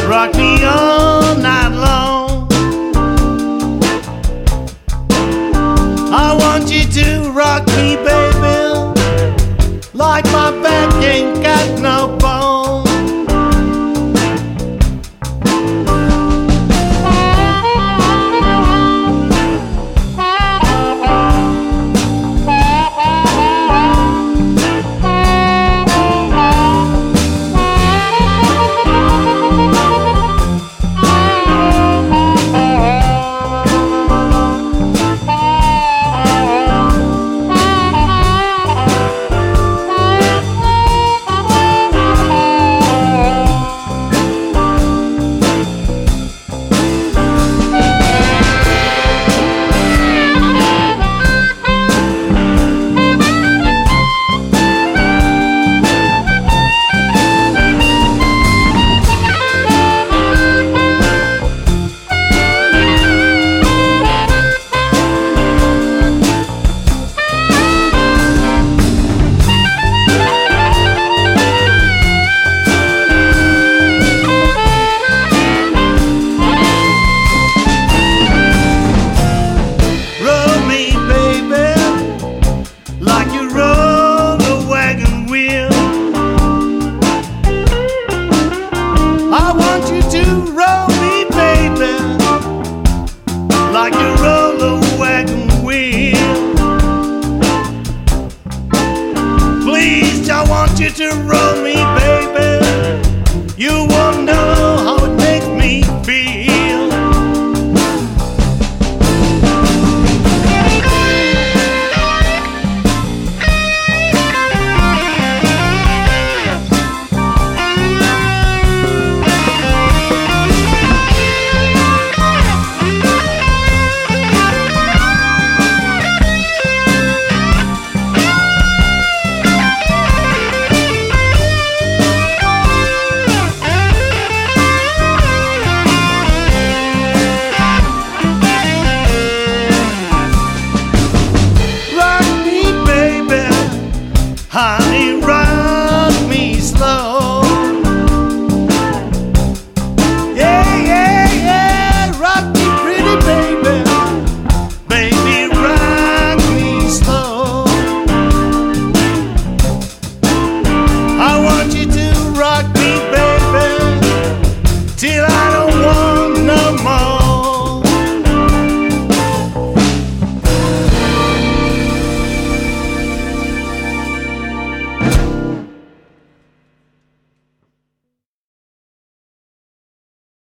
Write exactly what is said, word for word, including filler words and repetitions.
rock me all night long. I want you to rock me, baby, like my back ain't got no bone. Like you roll a wagon wheel. Please, I want you to roll me, baby. You won't know how it makes me feel. Honey, right.